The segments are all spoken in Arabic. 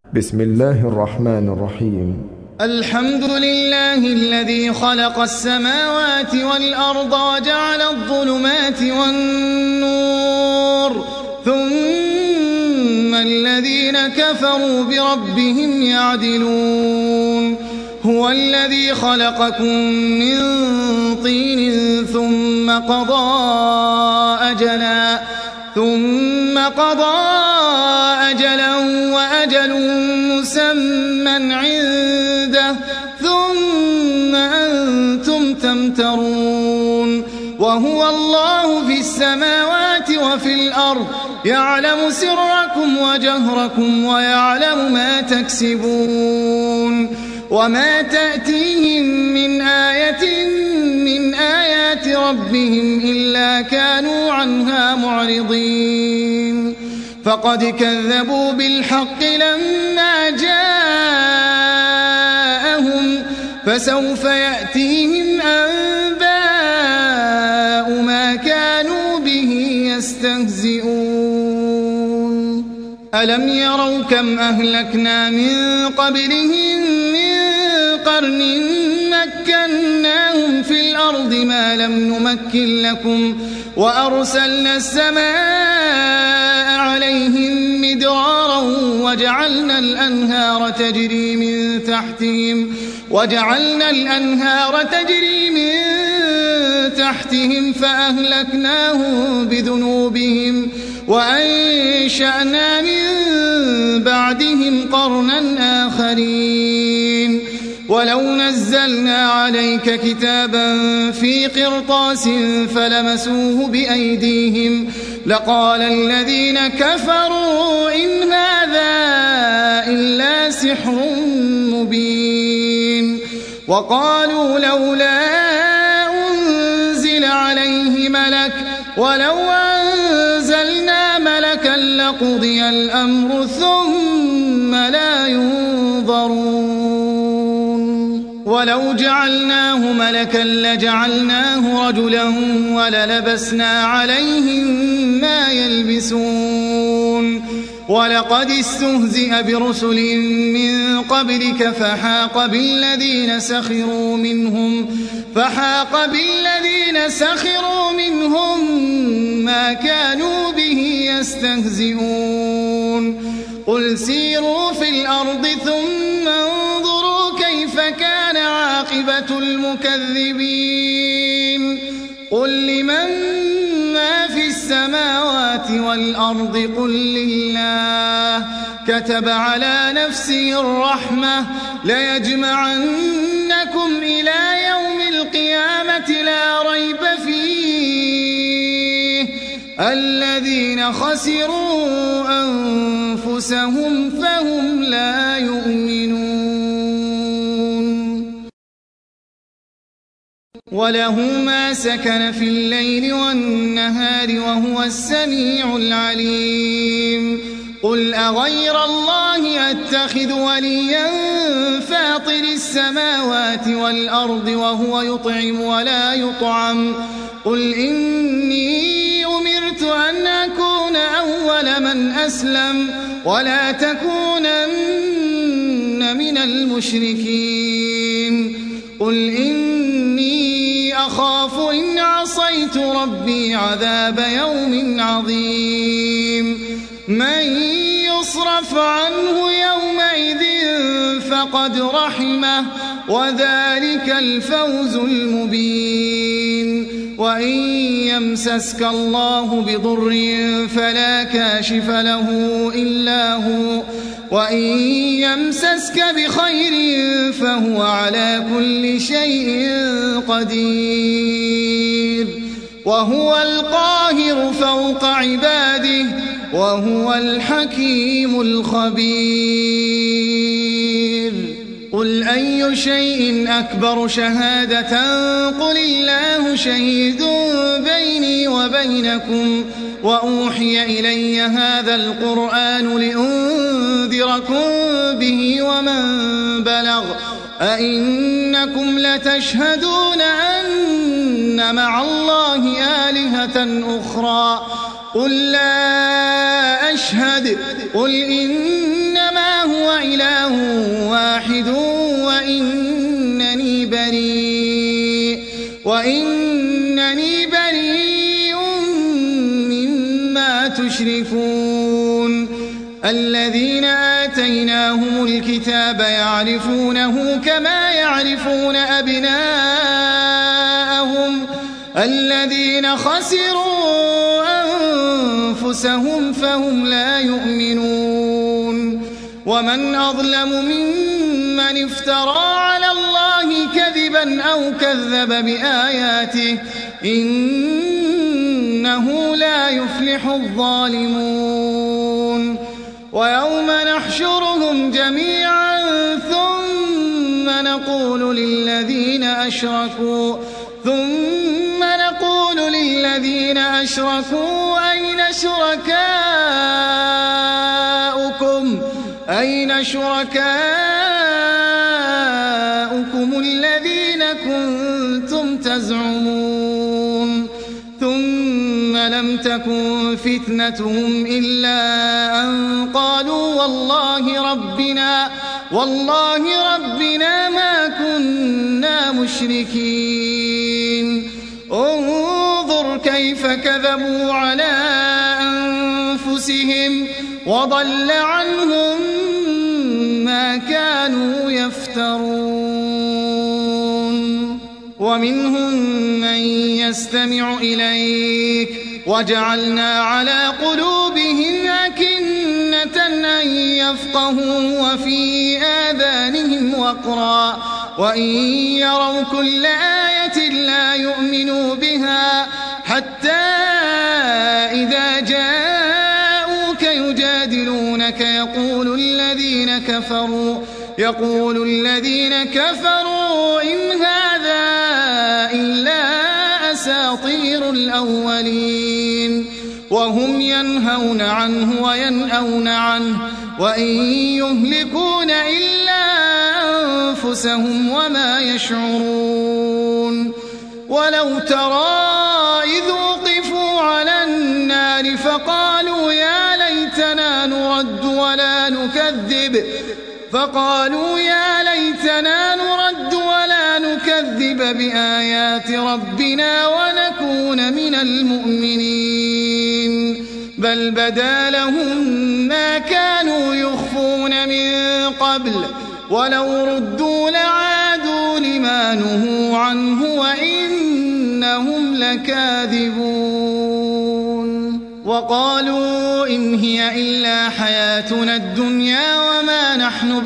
بسم الله الرحمن الرحيم. الحمد لله الذي خلق السماوات والأرض وجعل الظلمات والنور ثم الذين كفروا بربهم يعدلون. هو الذي خلقكم من طين ثم قضى أجلا وأجل مسمى عنده ثم أنتم تمترون. وهو الله في السماوات وفي الأرض يعلم سركم وجهركم ويعلم ما تكسبون. وما تأتيهم من آية من آيات ربهم إلا كانوا عنها معرضين. فقد كذبوا بالحق لما جاءهم فسوف يأتيهم أنباء ما كانوا به يستهزئون. ألم يروا كم أهلكنا من قبلهم من قرن مكناهم في الأرض ما لم نمكن لكم وأرسلنا السماء عليهم مدرارا وجعلنا الأنهار تجري من تحتهم فأهلكناهم بذنوبهم وأنشأنا من بعدهم قرنا آخرين. ولو نزلنا عليك كتابا في قرطاس فلمسوه بأيديهم لقال الذين كفروا إن هذا إلا سحر مبين. وقالوا لولا أنزل عليه ملك ولو أنزلنا ملكا لقضي الأمر ثم لا ينظرون. ولو جعلناه ملكا لجعلناه رجلا وللبسنا عليهم ما يلبسون. ولقد استهزئ برسل من قبلك فحاق بالذين سخروا منهم ما كانوا به يستهزئون. قل سيروا في الأرض ثم انظروا كيف كان عاقبة المكذبين. قل لمن ما في السماوات والأرض قل لله كتب على نفسه الرحمة ليجمعنكم إلى يوم القيامة لا ريب فيه الذين خسروا أنفسهم فهم لا يؤمنون. وله ما سكن في الليل والنهار وهو السميع العليم. قل أغير الله أتخذ وليا فاطر السماوات والأرض وهو يطعم ولا يطعم. قل إني أمرت أن أكون أول من أسلم ولا تكونن من المشركين. قل إني أخاف إن عصيت ربي عذاب يوم عظيم. من يصرف عنه يومئذ فقد رحمه وذلك الفوز المبين. وإن يمسسك الله بضر فلا كاشف له إلا هو وإن يمسسك بخير فهو على كل شيء قدير. وهو القاهر فوق عباده وهو الحكيم الخبير. قل أي شيء أكبر شهادة قل الله شهيد بيني وبينكم وأوحي إلي هذا القرآن لأنذركم به ومن بلغ أئنكم لتشهدون أن مع الله آلهة أخرى قل لا أشهد قل إنما هو إله واحد وإنني بريء مما تشركون الذين آتيناهم الكتاب يعرفونه كما يعرفون أبناءهم الذين خسروا أنفسهم فهم لا يؤمنون ومن أظلم ممن افترى على الله كذبا أو كذب بآياته إنه لا يفلح الظالمون ويوم نحشرهم جميعا ثم نقول للذين أشركوا أين شركاؤكم الذين كنتم تزعمون ثم لم تكن فتنتهم إلا أن قالوا والله ربنا ما كنا مشركين انظر كيف كذبوا على أنفسهم وضل عنهم ما كانوا يفترون ومنهم من يستمع إليك وجعلنا على قلوبهم أكنة أن يفقهوا وفي آذانهم وقرا وإن يروا كل آية لا يؤمنوا بها حتى إذا جاءوك يجادلونك يقول الذين كفروا إن هذا إلا أساطير الأولين وهم ينهون عنه وينأون عنه وإن يهلكون إلا أنفسهم وما يشعرون ولو ترى إذ وقفوا على النار فقالوا يا ليتنا نرد ولا نكذب بآيات ربنا ونكون من المؤمنين بل بدا لهم ما كانوا يخفون من قبل ولو ردوا لعادوا لما نهوا عنه وإنهم لكاذبون وقالوا إن هي إلا حياتنا الدنيا وما نحن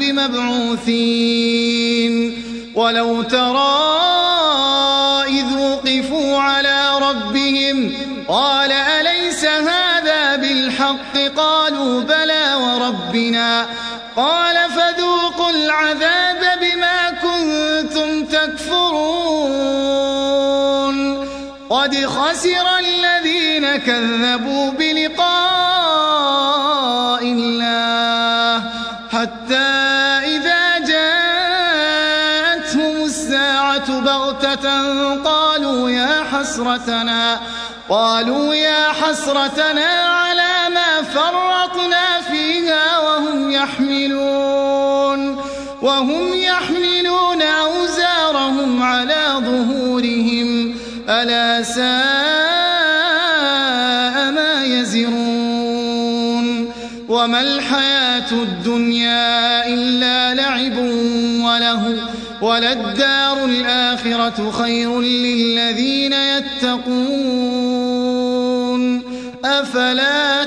بمبعوثين ولو ترى إذ وقفوا على ربهم قال أليس هذا بالحق قالوا بلى وربنا قال فذوقوا العذاب بما كنتم تكفرون قد خسر الذين كذبوا بلقاء الله حتى إذا جاءتهم الساعة بغتة قالوا يا حسرتنا على ما فرطنا فيها وهم يحملون أوزارهم على ظهورهم ألا ساء ما يزرون وما الحياة الدنيا إلا لعب وله وللدار الآخرة خير للذين يتقون أفلا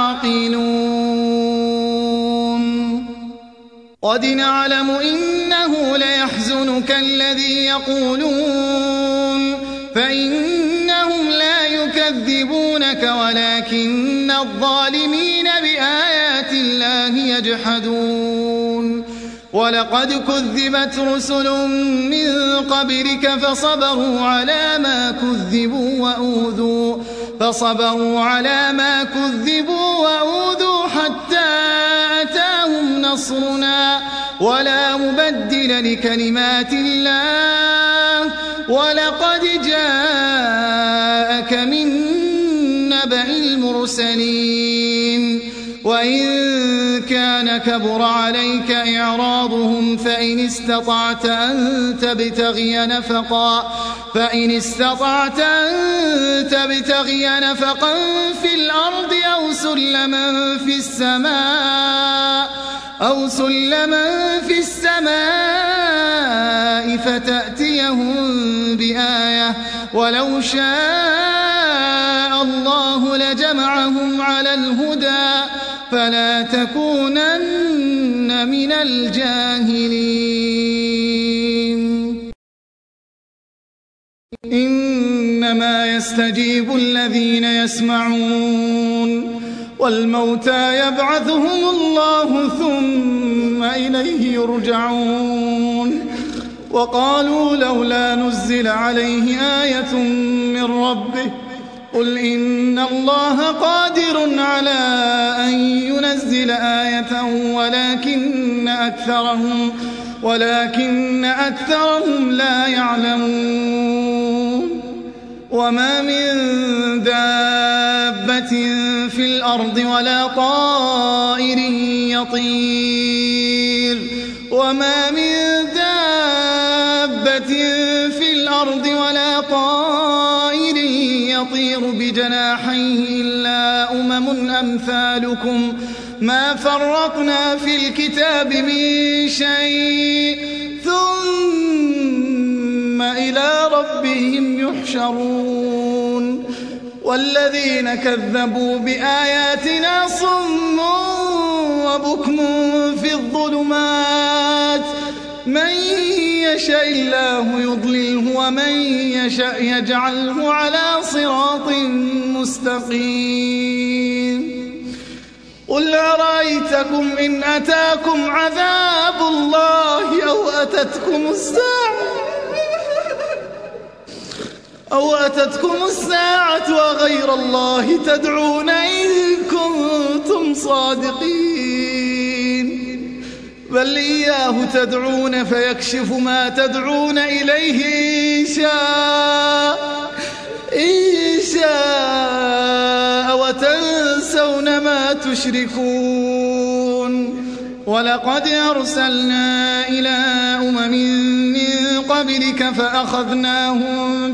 تعقلون قد نعلم إنه ليحزنك الذي يقولون فإنهم لا يكذبونك ولكن الظالمين بآيات الله يجحدون ولقد كذبت رسل من قبلك فصبروا على ما كذبوا وأوذوا حتى أتاهم نصرنا ولا مبدل لكلمات الله ولقد جاءك من نبأ المرسلين وإن كان كبر عليك إعراضهم فإن استطعت أن تبتغي نفقا في الأرض أو سلما في السماء فتأتيهم بآية ولو شاء الله لجمعهم على الهدى فلا تكونن من الجاهلين. إنما يستجيب الذين يسمعون والموتى يبعثهم الله ثم إليه يرجعون. وقالوا لولا نزل عليه آية من ربه قل إن الله قادر على أن ينزل آية ولكن أكثرهم لا يعلمون. وما من دابة في الأرض ولا طائر يطير بجناحيه إلا أمثالكم ما فرطنا في الكتاب من شيء ثم إلى ربهم يحشرون. والذين كذبوا بآياتنا صم وبكم في الظلمات من يشاء الله يضلله ومن يشاء يجعله على صراط مستقيم. قل أرأيتكم إن أتاكم عذاب الله أو أتتكم الساعة وغير الله تدعون إن كنتم صادقين. بل إياه تدعون فيكشف ما تدعون إليه إن شاء وتنسون ما تشركون. ولقد أرسلنا إلى أمم من قبلك فأخذناهم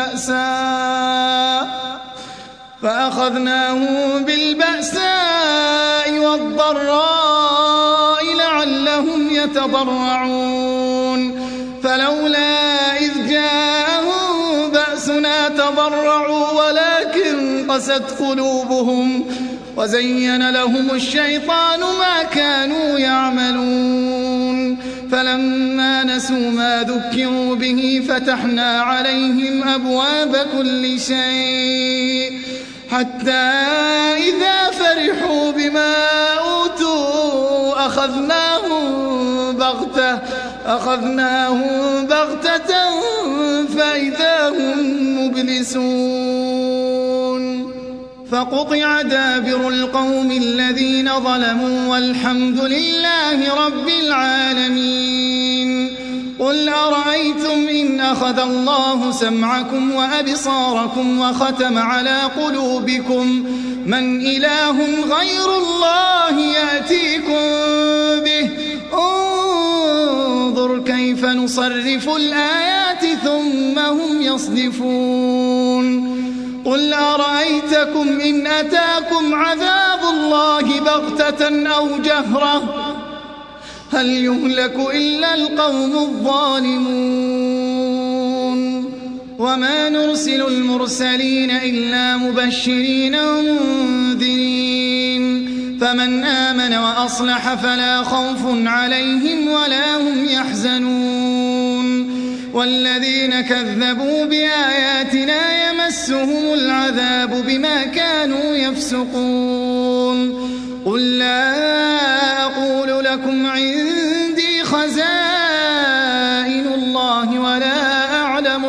بالبأساء والضراء لعلهم يتضرعون. فلولا إذ جاءهم بأسنا تضرعوا ولكن قست قلوبهم وزين لهم الشيطان ما كانوا يعملون. فلما نسوا ما ذكروا به فتحنا عليهم أبواب كل شيء حتى إذا فرحوا بما أوتوا أخذناهم بغتة فإذا هم مبلسون. فقطع دابر القوم الذين ظلموا والحمد لله رب العالمين. قل أرأيتم إن أخذ الله سمعكم وأبصاركم وختم على قلوبكم من إله غير الله يأتيكم به انظر كيف نصرف الآيات ثم هم يصدفون. قل أرأيتكم إن أتاكم عذاب الله بغتة أو جهرة هل يهلك إلا القوم الظالمون. وما نرسل المرسلين إلا مبشرين ومنذرين فمن آمن وأصلح فلا خوف عليهم ولا هم يحزنون. والذين كذبوا بآياتنا يمسهم العذاب بما كانوا يفسقون. قل لا أقول لكم عندي خزائن الله ولا أعلم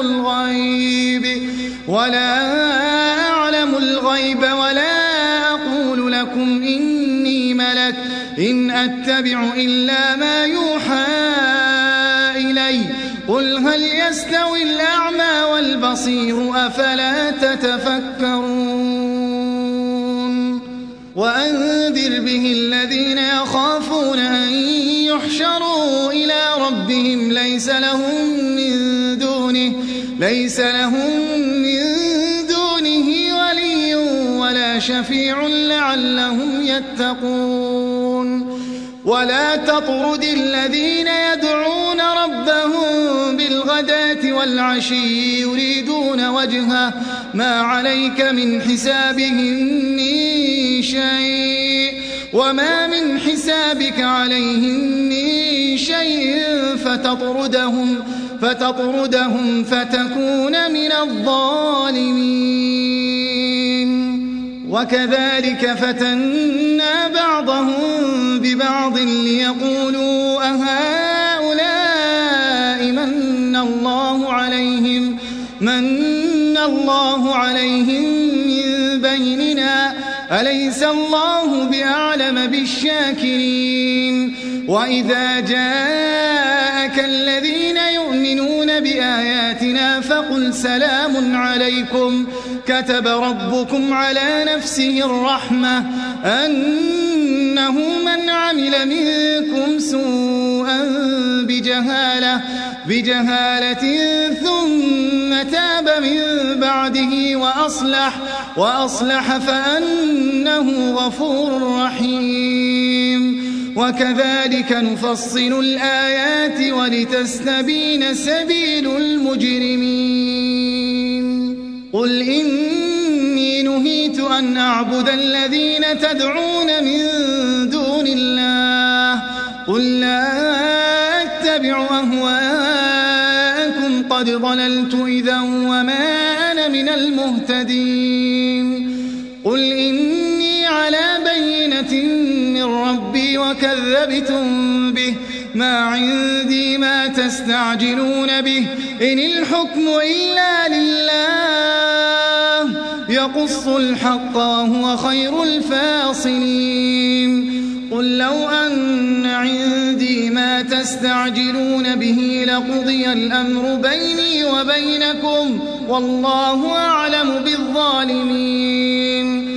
الغيب ولا أقول لكم إني ملك إن أتبع إلا ما يوحى إلي. قل هل يستوي الأعمى والبصير أفلا تتفكرون. وأنذر به الذين يخافون أن يحشروا إلى ربهم ليس لهم من دونه ولي ولا شفيع لعلهم يتقون ولا تطرد الذين يدعون ربهم بالغداة والعشي يريدون وجهه ما عليك من حسابهم من شيء وما من حسابك عليهم من شيء فتطردهم فتكون من الظالمين. وكذلك فتنا بعضهم ببعض ليقولوا أهؤلاء من الله عليهم من بيننا أليس الله بأعلم بالشاكرين. وإذا جاءك الذين يؤمنون بآياتنا فقل سلام عليكم كتب ربكم على نفسه الرحمة أنه من عمل منكم سوءا بجهالة ثم تاب من بعده وأصلح فأنه غفور رحيم. وكذلك نفصل الآيات ولتستبين سبيل المجرمين. قل إني نهيت أن أعبد الذين تدعون من دون الله قل لا أتبع أهواءكم قد ضللت إذا وما أنا من المهتدين. قل إني على بينة من ربي وكذبتم به ما عندي ما تستعجلون به إن الحكم إلا لله يقص الحق وهو خير الفاصلين. قل لو أن عندي ما تستعجلون به لقضي الأمر بيني وبينكم والله أعلم بالظالمين.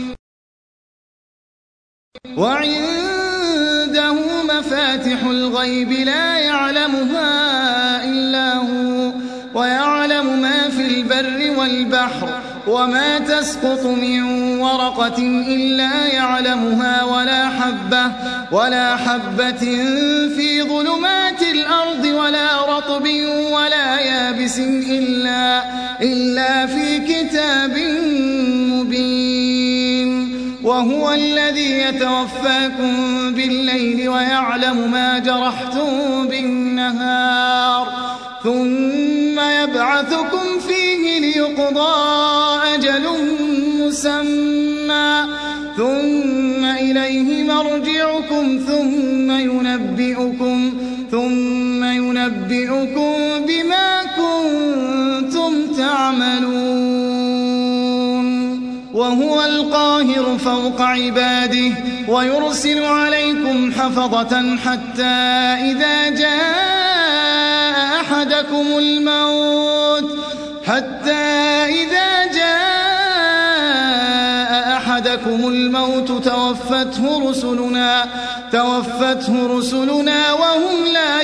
وعنده مفاتح الغيب لا يعلمها إلا هو ويعلم ما في البر والبحر وما تسقط من ورقة إلا يعلمها ولا حبة في ظلمات الأرض ولا رطب ولا يابس إلا في كتاب مبين. وهو الذي يتوفاكم بالليل ويعلم ما جرحتم بالنهار ثم يبعثكم فيه ليقضى أجل مسمى ثم إليه مرجعكم ثم ينبئكم بما كنتم تعملون. وهو القاهر فوق عباده ويرسل عليكم حفظة حتى إذا جاء أحدكم الموت توفته رسلنا وهم لا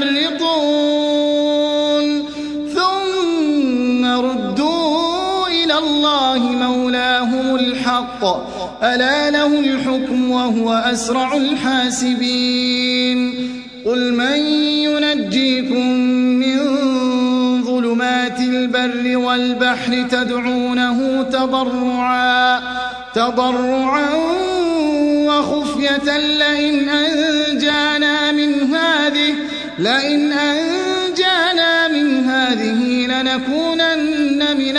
يفرطون ثم ردوا إلى الله مولاهم الحق ألا له الحكم وهو أسرع الحاسبين. قل من ينجيكم من ظلمات البر والبحر تدعونه تضرعا وخفية لئن أنجانا من هذه لنكونن من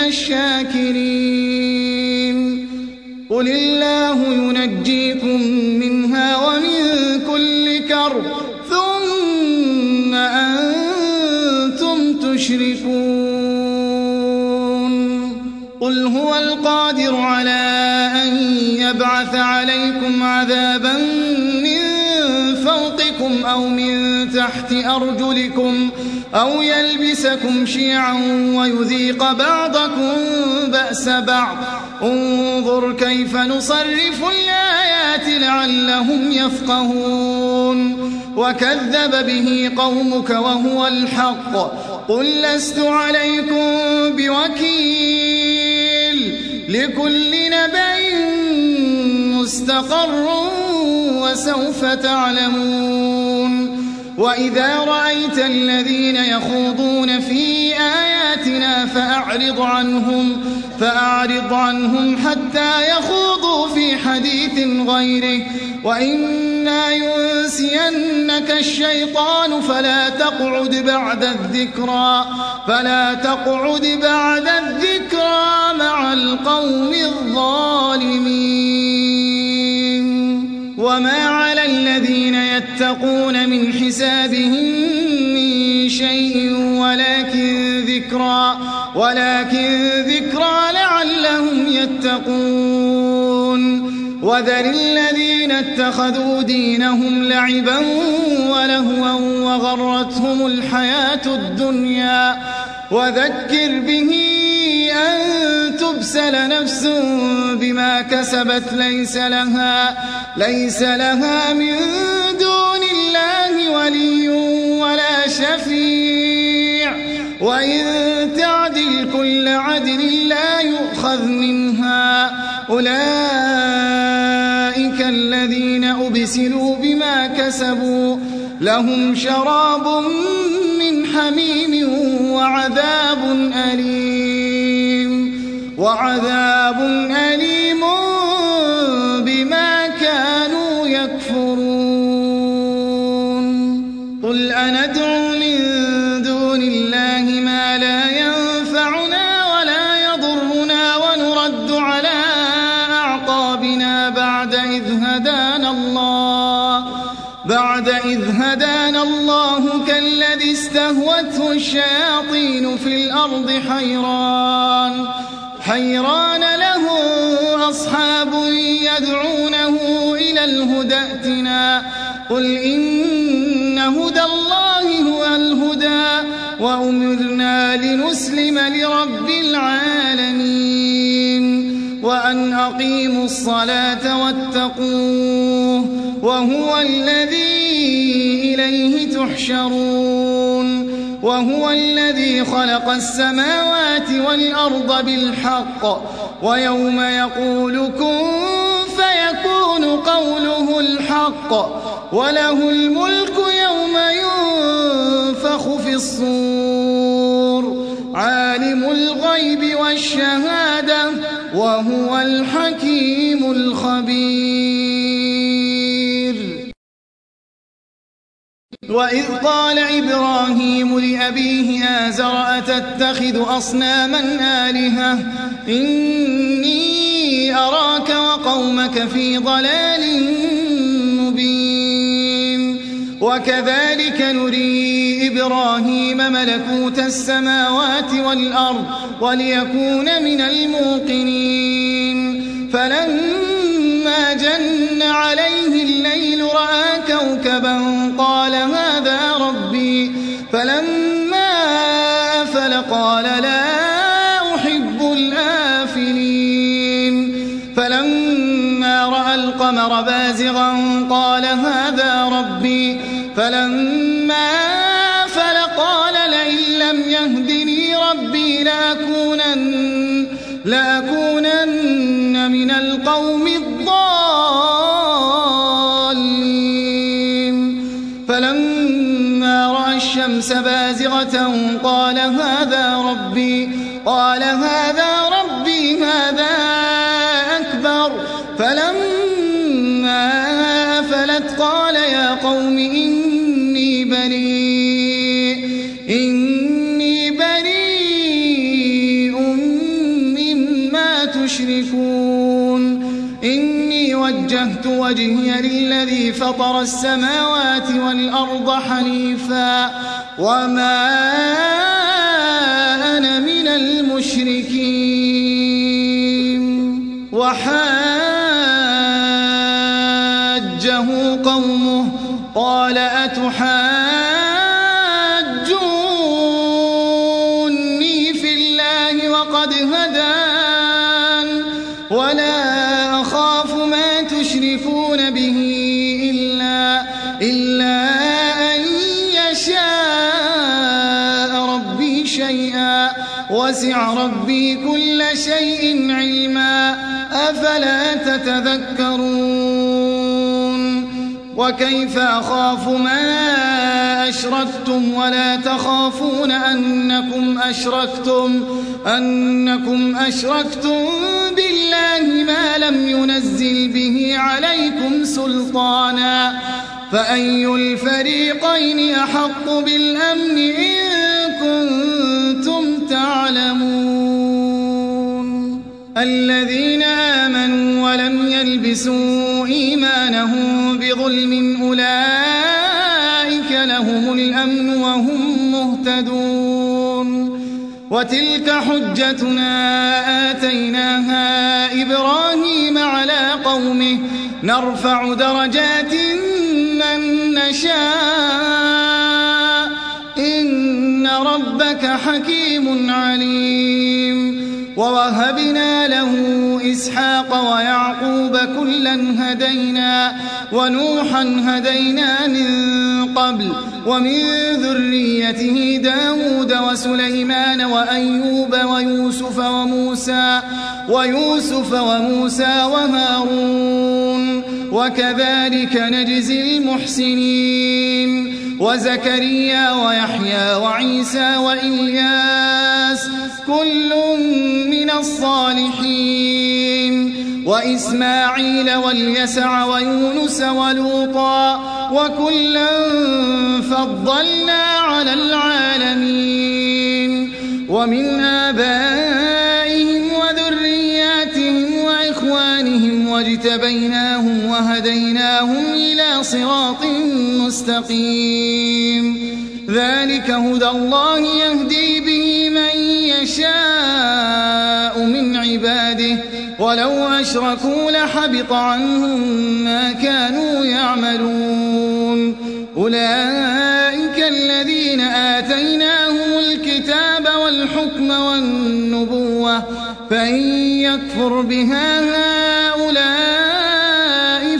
الشاكرين. قل الله ينجيكم منها ومن كل كرب ثم أنتم تشركون. قل هو القادر على أن يبعث عليكم عذابا من فوقكم أو من تحت أرجلكم أو يلبسكم شيعا ويذيق بعضكم بأس بعض انظر كيف نصرف الآيات لعلهم يفقهون وكذب به قومك وهو الحق قل لست عليكم بوكيل لكل نبأ مستقر وسوف تعلمون وإذا رأيت الذين يخوضون في آياتنا فأعرض عنهم حتى يخوضوا في حديث غيره وإما ينسينك الشيطان فلا تقعد بعد الذكرى مع القوم الظالمين وما على الذين يتقون من حسابهم من شيء ولكن ذكرى لعلهم يتقون وذر الذين اتخذوا دينهم لعبا ولهوا وغرتهم الحياة الدنيا وذكر به أن تبسل نفس بما كسبت ليس لها من دون الله ولي ولا شفيع وإن تعدل كل عدل لا يؤخذ منها أولئك الذين أبسلوا بما كسبوا لهم شراب من حميم وعذاب أليم بما كانوا يكفرون قل أندعو من دون الله ما لا ينفعنا ولا يضرنا ونرد على أعقابنا بعد إذ هدانا الله كالذي استهوته الشياطين في الأرض حيران له أصحاب يدعونه إلى الهدى ائتنا قل إن هدى الله هو الهدى وأمرنا لنسلم لرب العالمين وأن أقيموا الصلاة واتقوه وهو الذي إليه تحشرون وهو الذي خلق السماوات والأرض بالحق ويوم يقول كن فيكون قوله الحق وله الملك يوم ينفخ في الصور عالم الغيب والشهادة وهو الحكيم الخبير وإذ قال إبراهيم لأبيه آزر أتتخذ أصناما آلهة إني أراك وقومك في ضلال مبين وكذلك نري إبراهيم ملكوت السماوات والأرض وليكون من الموقنين فلما جن عليه الليل رأى كوكبا قال هذا ربي فلما أفل قال لا أحب الآفلين فلما رأى القمر بازغا قال هذا ربي فلما أفل قال لئن لم يهدني ربي لأكونن من القوم الضالين فلما رأى الشمس بازغة قال هذا ربي هذا أكبر فلما أفلت قال يا قوم إني بريء مما تشركون إني وجهت وجهي للذي فطر السماوات والأرض حنيفا وما أنا من المشركين وحاجه قومه قال أتحاجوني في الله وقد هدان إلا أن يشاء ربي شيئا وسع ربي كل شيء علما أفلا تتذكرون وكيف أخاف ما أشركتم ولا تخافون أنكم أشركتم بالله ما لم ينزل به عليكم سلطانا فأي الفريقين أحق بالأمن إن كنتم تعلمون الذين آمنوا ولم يلبسوا إيمانهم بظلم أولئك لهم الأمن وهم مهتدون وتلك حجتنا آتيناها إبراهيم على قومه نرفع درجات من نشاء إن ربك حكيم عليم ووهبنا له إسحاق ويعقوب كلا هدينا ونوحا هدينا من قبل ومن ذريته داود وسليمان وأيوب ويوسف وموسى وهارون وكذلك نجزي المحسنين وزكريا ويحيى وعيسى وإلياس كل من الصالحين وإسماعيل واليسع ويونس ولوطا وكلا فضلنا على العالمين ومن آبائهم وذرياتهم وإخوانهم واجتبيناهم وهديناهم إلى صراط مستقيم ذلك هدى الله يهدي به من يشاء من عباده ولو أشركوا لحبط عنهم ما كانوا يعملون أولئك الذين آتيناهم الكتاب والحكم والنبوة فإن يكفر بها هؤلاء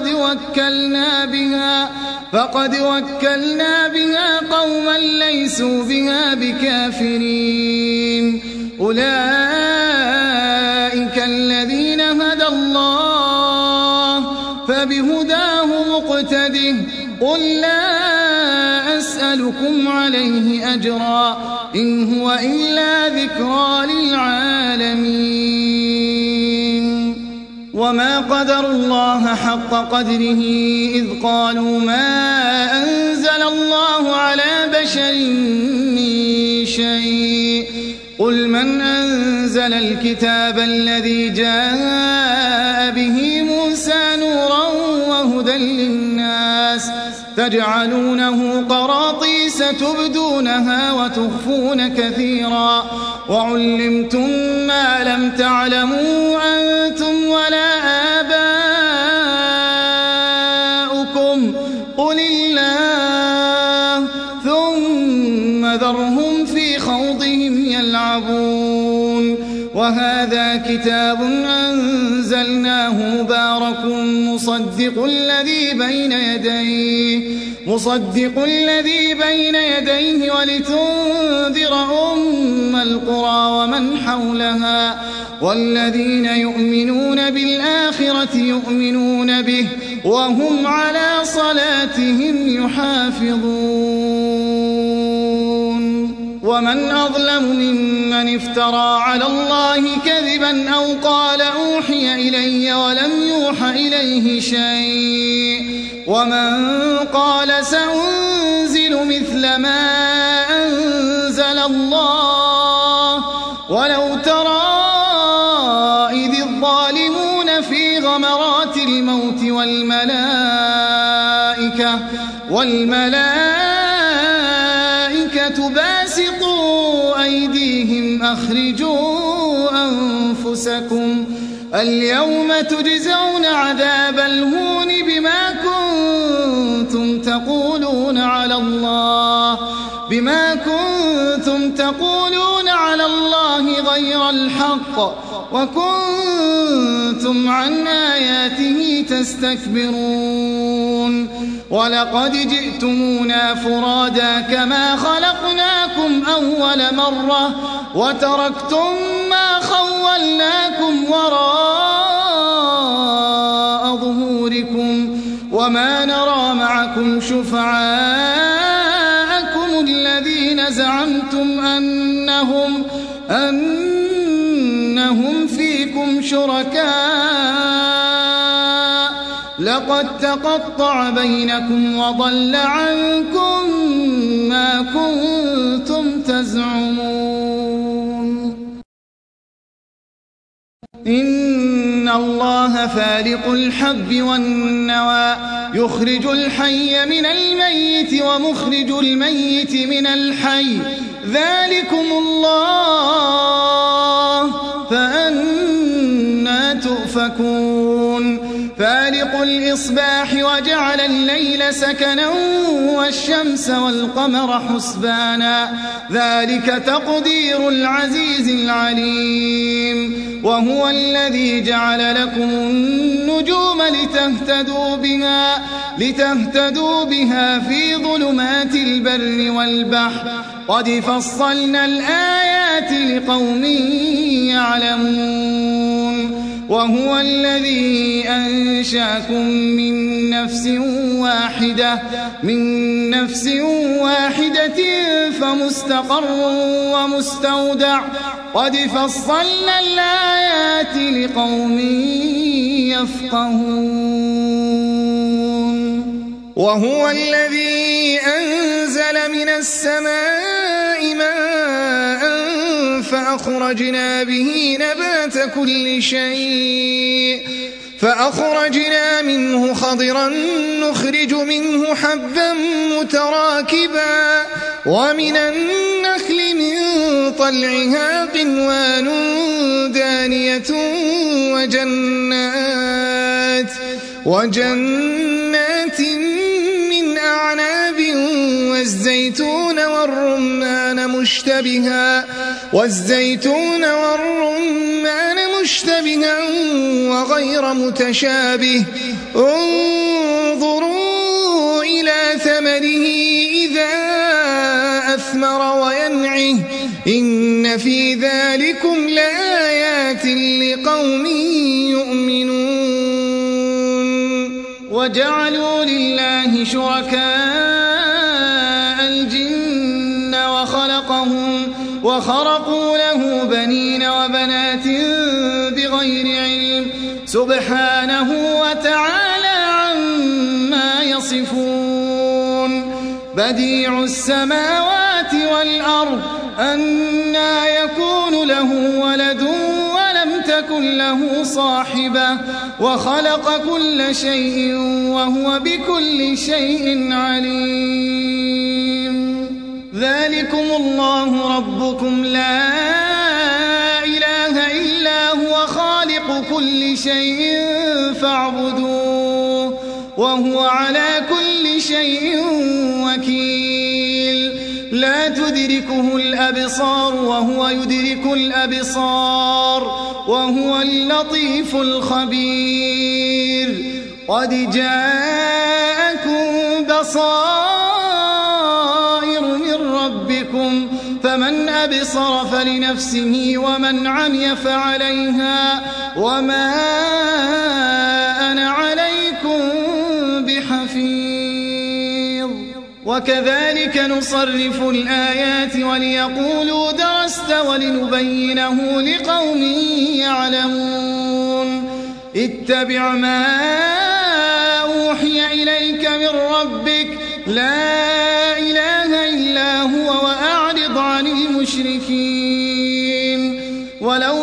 فقد وكلنا بها قوما ليسوا بها بكافرين أولئك الذين هدى الله فبهداه مقتده قل لا أسألكم عليه أجرا إن هو إلا ذكرى للعالمين وما قدروا الله حق قدره إذ قالوا ما أنزل الله على بشر من شيء قل من أنزل الكتاب الذي جاء به موسى نورا وهدى للناس تجعلونه قراطيس تبدونها وتخفون كثيرا وعلمتم ما لم تعلموا أنتم ولا آباؤكم قل الله ثم ذرهم في خوضهم يلعبون وهذا كتاب أنزلناه مبارك مصدق الذي بين يديه ولتنذر أم القرى ومن حولها والذين يؤمنون بالآخرة يؤمنون به وهم على صلاتهم يحافظون ومن أظلم ممن افترى على الله كذبا أو قال أوحي إلي ولم يوح إليه شيء ومن قال سأنزل مثل ما أنزل الله ولو ترى إذ الظالمون في غمرات الموت والملائكة باسطوا أيديهم أخرجوا أنفسكم اليوم تجزون عذاب الهون بما كنتم تقولون على الله غير الحق وكنتم عن آياته تستكبرون ولقد جئتمونا فرادا كما خلقناكم أول مرة وتركتم ما خولناكم وراء ظهوركم وما نرى معكم شفعاءكم الذين زعمتم أنهم فيكم شركاء لقد تقطع بينكم وضل عنكم ما كنتم تزعمون إن الله فالق الحب والنوى يخرج الحي من الميت ومخرج الميت من الحي ذلكم الله فأنى تؤفكون فالق الإصباح وجعل الليل سكنا والشمس والقمر حسبانا ذلك تقدير العزيز العليم وهو الذي جعل لكم النجوم لتهتدوا بها في ظلمات البر والبحر قد فصلنا الآيات لقوم يعلمون وهو الذي أنشأكم من نفس واحدة فمستقر ومستودع قد فصلنا الآيات لقوم يفقهون وهو الذي أنزل من السماء ماء فأخرجنا به نبات كل شيء فأخرجنا منه خضرا نخرج منه حبا متراكبا ومن النخل من طلعها قنوان دانية وجنات من أعناب والزيتون والرمان مشتبها وغير متشابه انظروا إلى ثمره إذا أثمر وينعه إن في ذلكم لآيات لقوم يؤمنون وجعلوا لله شركاء الجن وخرقوا له بنين وبنات بغير علم سبحانه وتعالى عما يصفون بديع السماوات والأرض أنى يكون له ولد ولم تكن له صاحبة وخلق كل شيء وهو بكل شيء عليم ذلكم الله ربكم لا إله إلا هو خالق كل شيء فاعبدوه وهو على كل شيء وكيل لا تدركه الأبصار وهو يدرك الأبصار وهو اللطيف الخبير قد جاءكم بصائر من ربكم فمن أبصر فلنفسه ومن عمي فعليها وما أنا عليكم بحفيظ وكذلك نصرف الآيات وليقولوا درست ولنبينه لقوم يعلمون اتبع ما أوحي إليك من ربك لا إله إلا هو وأعرض عن المشركين ولو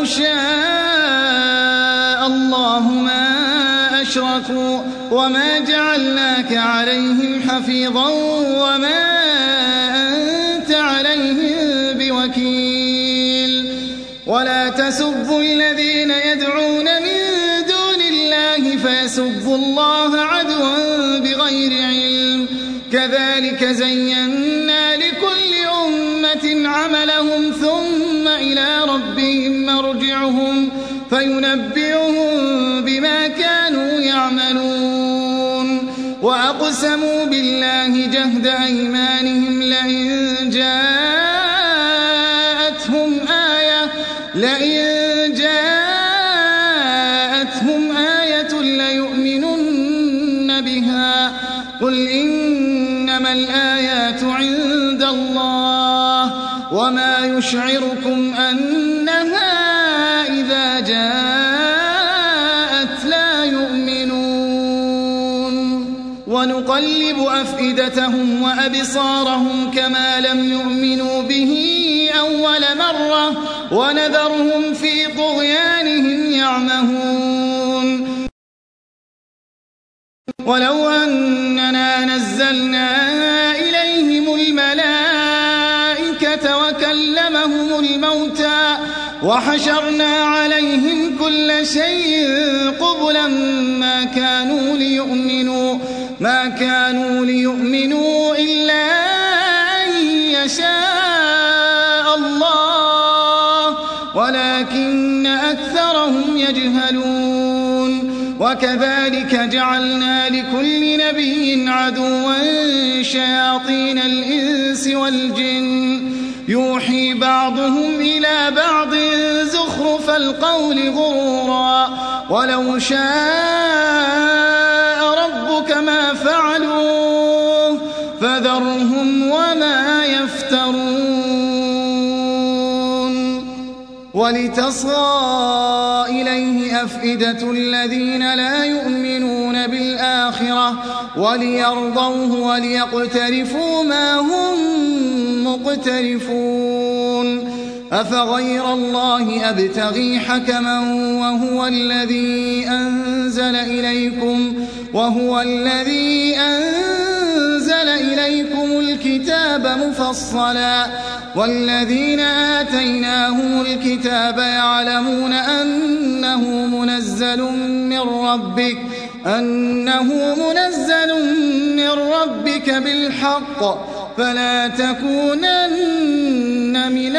شاء الله ما أشركوا وما جعلناك عليهم حفيظا وما أنت عليهم بوكيل ولا تسبوا الذين يدعون من دون الله فيسبوا الله عدوا بغير علم كذلك زينا لكل أمة عملهم ثم إلى ربهم مرجعهم فينبئهم بما كانوا يعملون وأقسموا بالله جهد أيمانهم لئن جاءتهم آية ليؤمنن بها قل إنما الآيات عند الله وما يشعركم أنها إذا جاءت لا يؤمنون ونقلب أفئدتهم وأبصارهم كما لم يؤمنوا به أول مرة ونذرهم في طغيانهم يعمهون ولو أننا نزلنا إليهم الملائكة وكلمهم الموتى وحشرنا عليهم كل شيء قبلا ما كانوا ليؤمنوا إلا أن يشاء الله ولكن أكثرهم يجهلون وكذلك جعلنا لكل نبي عدوا شياطين الإنس والجن يوحي بعضهم إلى بعض زخرف القول غرورا ولو شاء ربك ما فعلوه فذرهم وما يفترون ولتصغى إليه أفئدة الذين لا يؤمنون بالآخرة وليرضوه وليقترفوا ما هم مقترفون أفغير الله أبتغي حكما وهو الذي أنزل إليكم الكتاب مفصلا والذين آتيناهم الكتاب يعلمون أنه منزل من ربك بالحق فلا تكونن من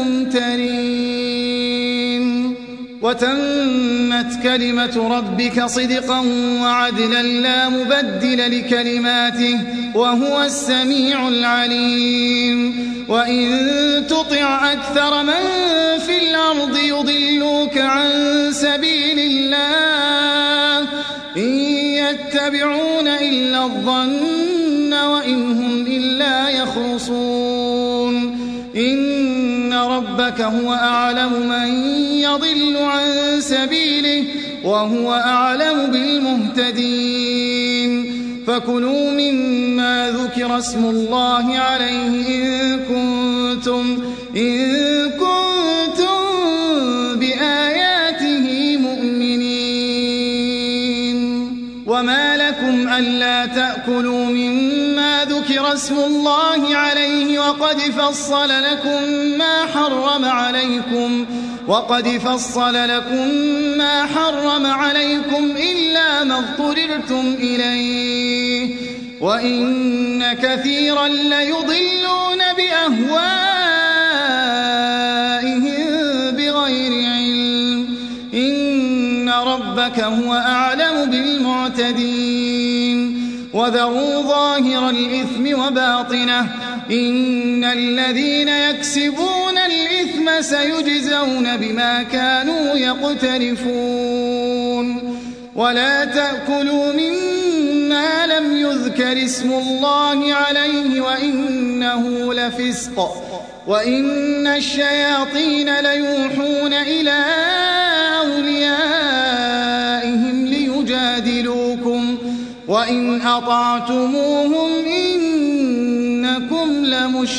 الممترين وتمت كلمة ربك صدقا وعدلا لا مبدل لكلماته وهو السميع العليم وإن تطع أكثر من في الأرض يضلوك عن سبيل الله إن يتبعون إلا الظن وإن هم إلا يخرصون إن ربك هو أعلم من يضل عن سبيله وهو أعلم بالمهتدين فكلوا مما ذكر اسم الله عليه إن كنتم بآياته مؤمنين وما لكم ألا تأكلوا مما ذكر اسم الله عليه وقد فصل لكم ما حرم عليكم إلا ما اضطررتم إليه وإن كثيرا ليضلون بأهوائهم بغير علم إن ربك هو أعلم بالمعتدين وذروا ظاهر الإثم وباطنه إن الذين يكسبون الإثم سيجزون بما كانوا يقترفون ولا تأكلوا مما لم يذكر اسم الله عليه وإنه لفسق وإن الشياطين ليوحون إلى أوليائهم ليجادلوكم وإن أطعتموهم إنكم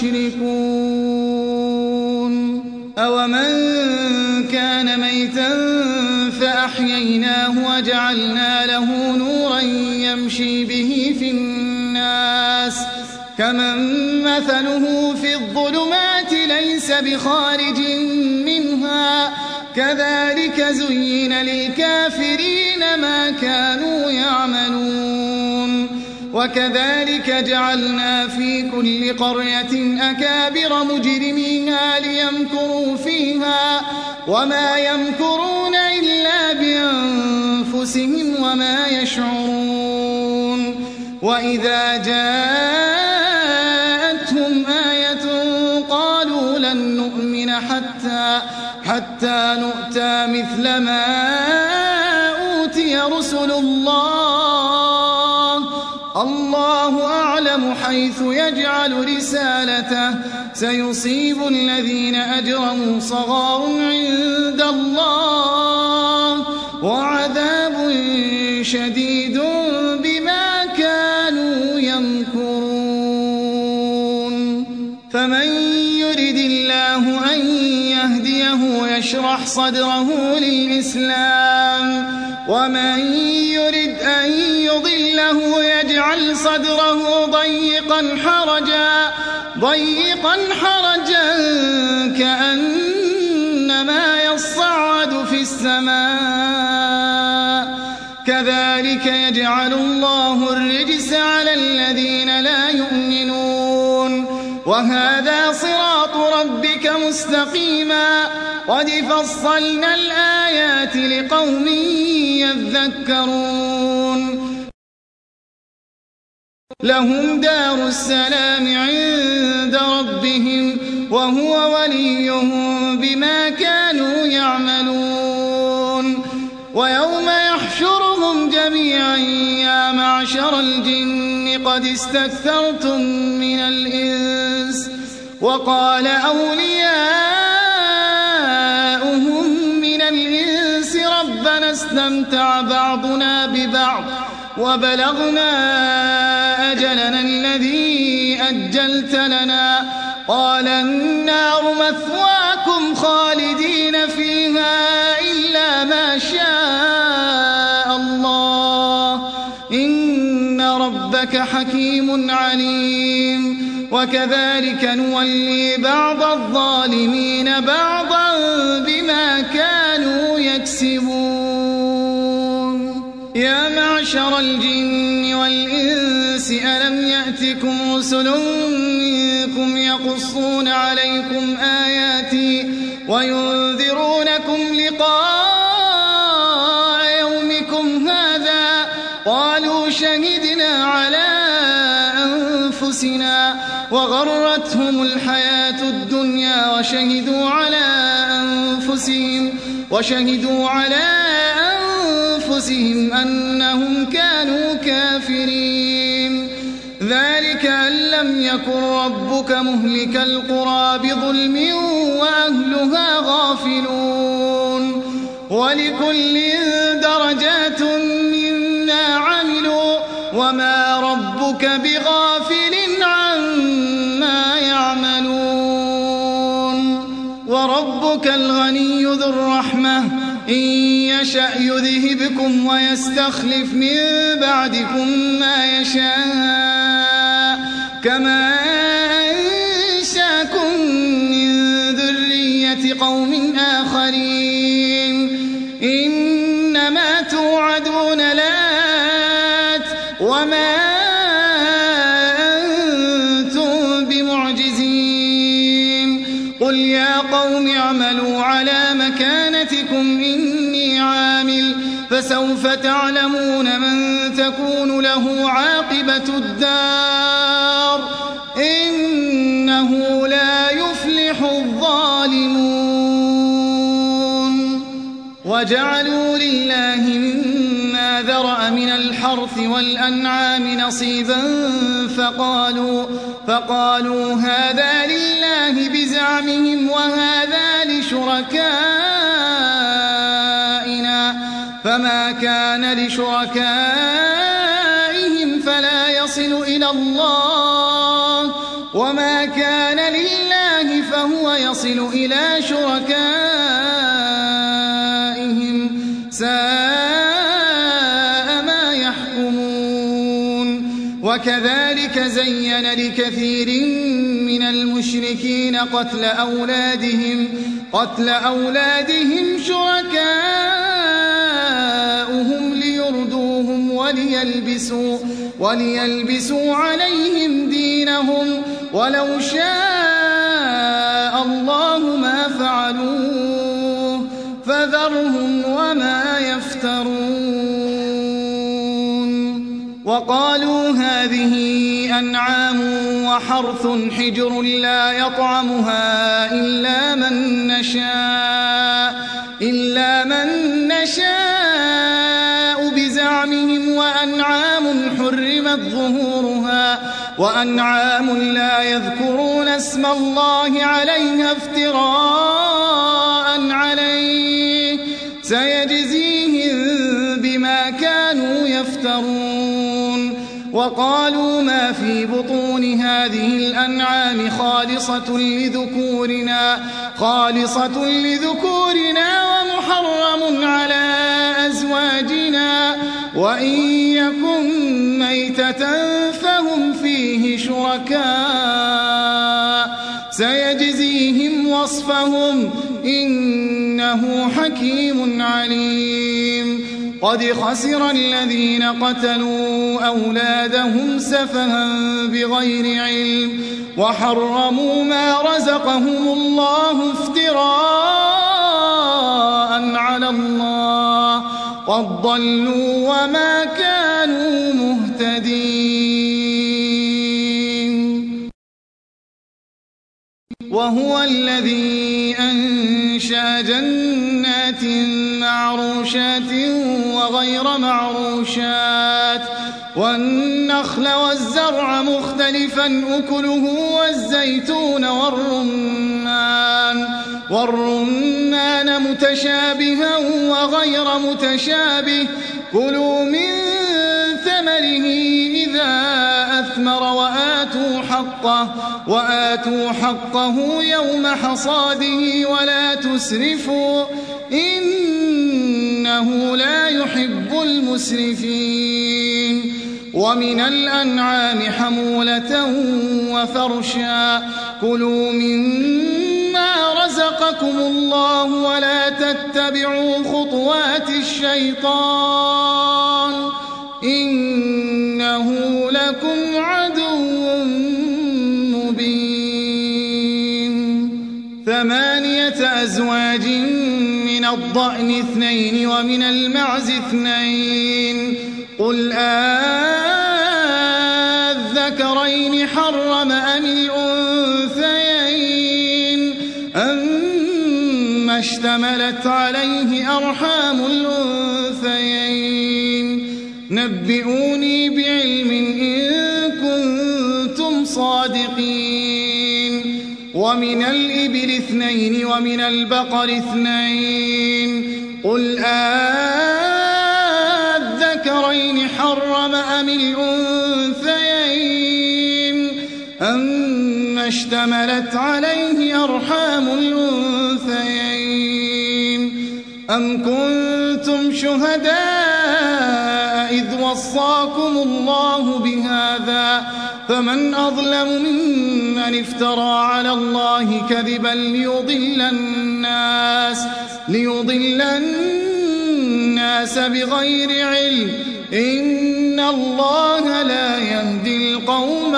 لمشركون أومن كان ميتا فأحييناه وجعلنا له نورا يمشي به في الناس كمن مثله في الظلمات ليس بخارج منها كذلك زين للكافرين ما كانوا يعملون وكذلك جعلنا في كل قرية أكابر مجرميها ليمكروا فيها وما يمكرون إلا بأنفسهم وما يشعرون وإذا جاءتهم آية قالوا لن نؤمن حتى نؤتى مثل ما أوتي رسل الله أعلم حيث يجعل رسالته سيصيب الذين أجرموا صغار عند الله وعذاب شديد بما كانوا يمكرون فمن يرد الله أن يهديه يشرح صدره للإسلام ومن يرد أن يضله يجعل صدره ضيقا حرجا كأنما يصعد في السماء كذلك يجعل الله الرجس على الذين لا يؤمنون وهذا صراط ربك مستقيما قد فصلنا الآيات لقوم يذكرون لهم دار السلام عند ربهم وهو وليهم بما كانوا يعملون ويوم يحشرهم جميعا يا معشر الجن قد استكثرتم من الإنس وقال أولياؤهم من الإنس ربنا استمتع بعضنا ببعض وبلغنا أجلنا الذي أجلت لنا قال النار مثواكم خالدين فيها إلا ما شاء الله إن ربك حكيم عليم وكذلك نولي بعض الظالمين بعضا بما كانوا يكسبون يا معشر الجن والإنس ألم يأتكم رسل منكم يقصون عليكم آياتي وينذرونكم لقاء يومكم هذا قالوا شهدنا على أنفسنا وغرتهم الحياة الدنيا وشهدوا على أنفسهم أنهم كانوا كافرين ذلك أن لم يكن ربك مهلك القرى بظلم وأهلها غافلون ولكل درجات مما عملوا وما ربك بغافل عما يعملون وربك الغني ذو الرحمة إن يشأ يذهبكم ويستخلف من بعدكم ما يشاء كما أنشاكم من ذرية قوم آخرين إنما توعدون لآت وما أنتم بمعجزين قل يا قوم اعملوا على مكانتكم إني عامل فسوف تعلمون من تكون له عاقبة الدار إنه لا يفلح الظالمون وجعلوا لله مما ذرأ من الحرث والأنعام نصيبا فقالوا هذا لله بزعمهم وهذا لشركائنا فما كان لشركائهم فلا يصل إلى الله وما كان لله فهو يصل إلى شركائهم ساء ما يحكمون وكذلك زين لكثير من المشركين قتل أولادهم شركاؤهم ليردوهم وليلبسوا عليهم دينهم ولو شاء الله ما فعلوه فذرهم وما يفترون وقالوا هذه أنعام وحرث حجر لا يطعمها إلا من نشاء بزعمهم، وأنعام حرمت ظهورها، وأنعام لا يذكرون اسم الله عليها افتراء عليه، سيجزيهم بما كانوا يفترون. وقالوا ما في بطون هذه الأنعام خالصة لذكورنا ومحرم على أزواجنا، وإن يكن ميتة فهم فيه شركاء، سيجزيهم وصفهم إنه حكيم عليم. قد خسر الذين قتلوا أولادهم سفها بغير علم، وحرموا ما رزقهم الله افتراء على الله، قد ضلوا وما كانوا مهتدين. وهو الذي أنشأ جنات معروشات وغير معروشات، والنخل والزرع مختلفا أكله، والزيتون والرمان متشابها وغير متشابه، كلوا من ثمره إذا أثمر وآتوا حقه يوم حصاده ولا تسرفوا إنه لا يحب المسرفين. ومن الأنعام حمولة وفرشا، كلوا مما رزقكم الله ولا تتبعوا خطوات الشيطان إنه لكم عدو مبين. 8 أزواج من الضأن 2 ومن المعز 2، قل أذكرين حرم أم الأنثيين أما اشتملت عليه أرحام الأنثيين، نبئوني بعلم إن كنتم صادقين. ومن الإبل 2 ومن البقر 2، قل أذكرين حرم أم الأنثيين أما اشتملت عليه أرحام الأنثيين، أم كنتم شهداء إذ وصاكم الله بهذا، فمن أظلم ممن افترى على الله كذبا ليضل الناس بغير علم، إن الله لا يهدي القوم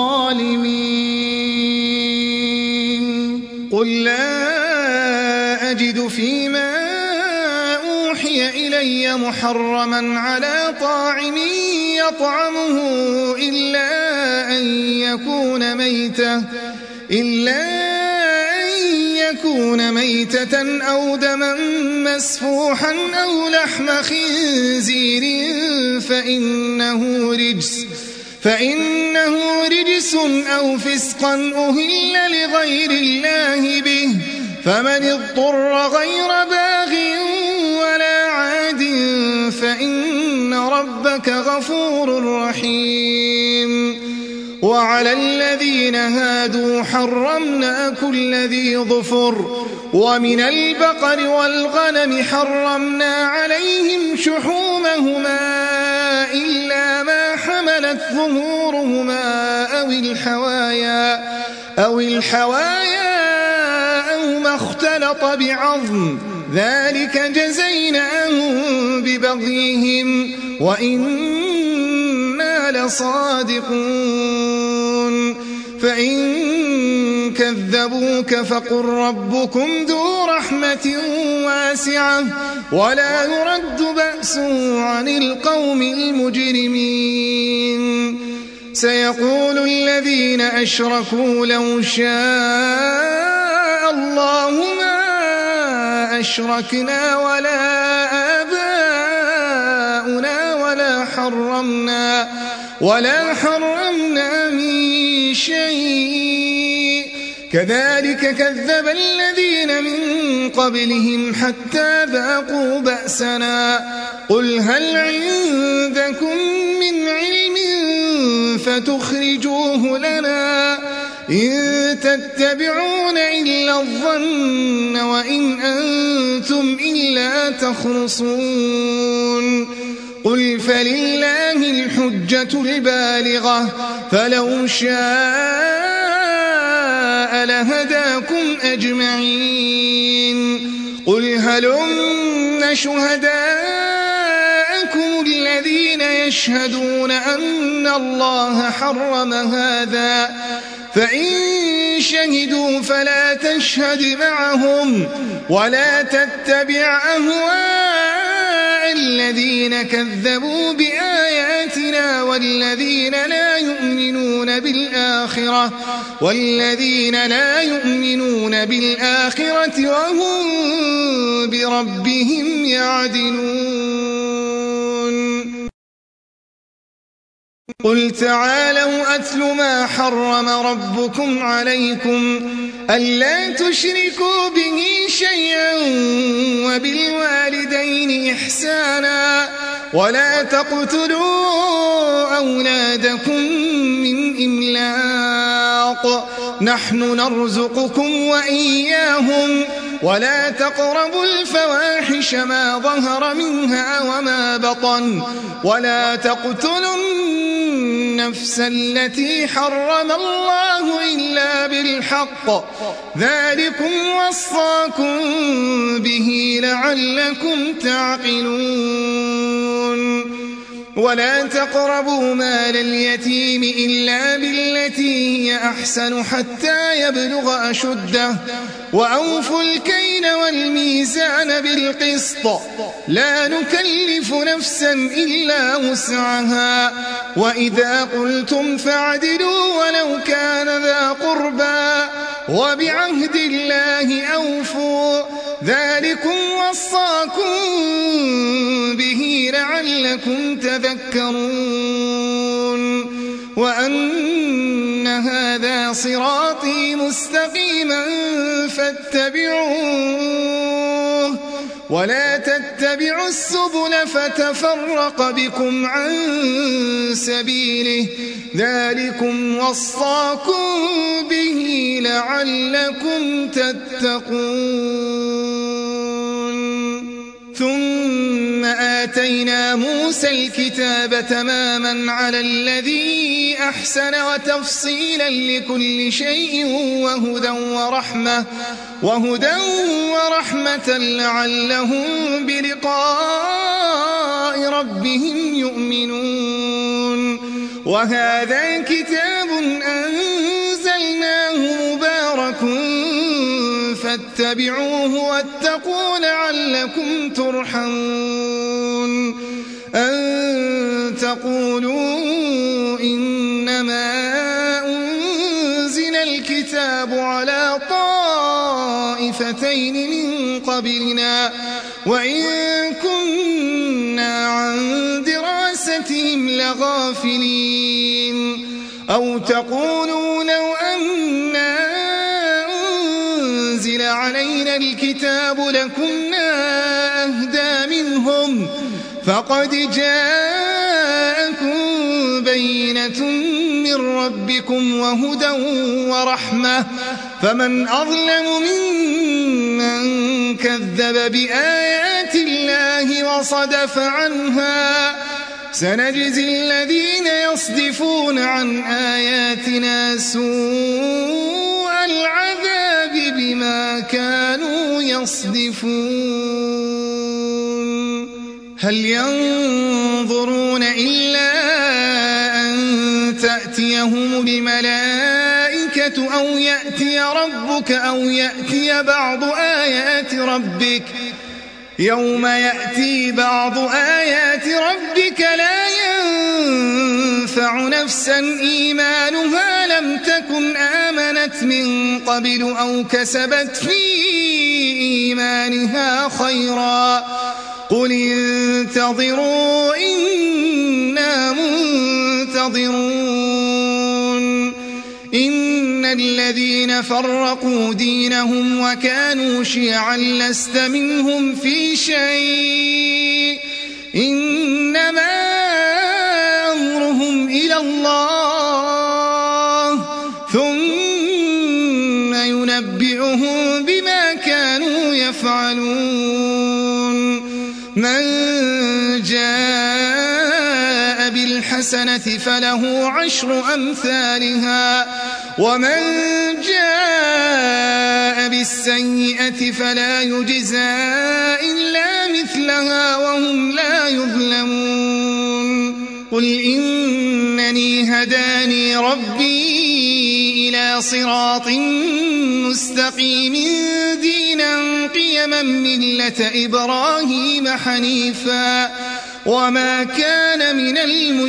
الظالمين. قل لا أجد فيما أوحي إلي محرما على طاعم يطعمه إلا أن يكون ميتة أو دما مسفوحا أو لحم خنزير فإنه رجس أو فسقا أهل لغير الله به، فمن اضطر غير باغ ولا عاد فإن ربك غفور رحيم. وعلى الذين هادوا حرمنا كل ذي ظفر، ومن البقر والغنم حرمنا عليهم شحومهما إلا ما حملت ظهورهما أو الحوايا أو ما اختلط بعظم، ذلك جزيناهم ببغيهم وإنا لصادقون. فإن كذبوك فقل ربكم ذو رحمة واسعة ولا يرد بأسه عن القوم المجرمين. سيقول الذين أشركوا لو شاء الله ما أشركنا ولا آباؤنا ولا حرمنا من شيء كذلك كذب الذين من قبلهم حتى ذاقوا بأسنا قل هل عندكم من علم فتخرجوه لنا إن تتبعون إلا الظن وإن أنتم إلا تخرصون قل فلله الحجة البالغة فلو شاء لهداكم أجمعين قل هلم شهداءكم الذين يشهدون أن الله حرم هذا فإن شهدوا فلا تشهد معهم ولا تتبع أهواء الذين كذبوا بآياتنا والذين لا يؤمنون بالآخرة وهم بربهم يعدلون قل تعالوا أتل ما حرم ربكم عليكم ألا تشركوا به شيئا وبالوالدين إحسانا ولا تقتلوا أولادكم من إملاق نحن نرزقكم وإياهم ولا تقربوا الفواحش ما ظهر منها وما بطن ولا تقتلوا النفس التي حرم الله إلا بالحق ذلكم وصاكم به لعلكم تعقلون ولا تقربوا مال اليتيم إلا بالتي هي أحسن حتى يبلغ أشده وأوفوا الكيل والميزان بالقسط لا نكلف نفسا إلا وسعها وإذا قلتم فاعدلوا ولو كان ذا قربى وبعهد الله أوفوا ذلكم وصاكم به لعلكم تذكرون وأن هذا صراطي مستقيما فاتبعوه ولا تتبعوا السبل فتفرق بكم عن سبيله ذلكم وصاكم به لعلكم تتقون ثم آتينا موسى الكتاب تماما على الذي أحسن وتفصيلا لكل شيء وهدى ورحمة لعلهم بلقاء ربهم يؤمنون وهذا كتاب أنزلناه مبارك فاتبعوه واتقوا لعلكم ترحمون أن تقولوا إنما أنزل الكتاب على طائفتين من قبلنا وإن كنا عن دراستهم لغافلين أو تقولوا لو أنا أنزل علينا الكتاب لكنا أهدى منهم فقد جاءكم بينة من ربكم وهدى ورحمة فمن أظلم ممن كذب بآيات الله وصدف عنها سنجزي الذين يصدفون عن آياتنا سوء العذاب بما كانوا يصدفون هل ينظرون إلا أن تأتيهم الملائكة أو يأتي ربك أو يأتي بعض آيات ربك يوم يأتي بعض آيات ربك لا ينفع ينفع نفسا إيمانها لم تكن آمنت من قبل أو كسبت في إيمانها خيرا قل انتظروا إنا منتظرون إن الذين فرقوا دينهم وكانوا شيعا لست منهم في شيء إنما أمرهم إلى الله ثم ينبئهم بما كانوا يفعلون من جاء بالحسنة فله 10 أمثالها ومن جاء بالسيئة فلا يجزى إلا مثلها وهم لا يظلمون قل إنني هداني ربي إلى صراط مستقيم دينا قيما ملة إبراهيم حنيفا وما كان من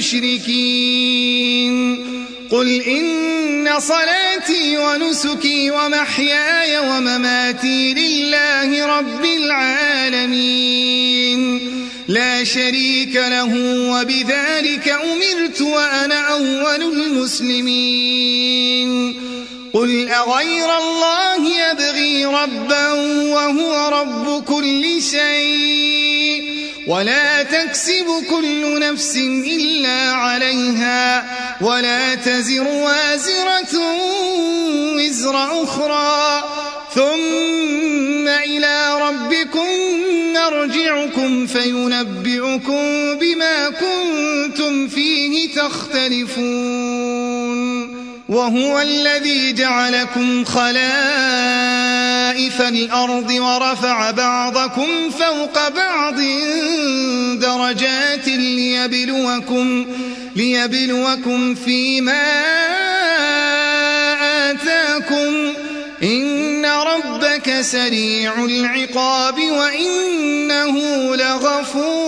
المشركين قل إن صلاتي ونسكي ومحياي ومماتي لله رب العالمين لا شريك له وبذلك أمرت وأنا أول المسلمين قل أغير الله يبغي ربا وهو رب كل شيء ولا تكسب كل نفس إلا عليها ولا تزر وازرة وزر أخرى ثم إلى ربكم نرجعكم فينبئكم بما كنتم فيه تختلفون وهو الذي جعلكم خلائف الأرض ورفع بعضكم فوق بعض درجات ليبلوكم فيما آتاكم إن ربك سريع العقاب وإنه لغفور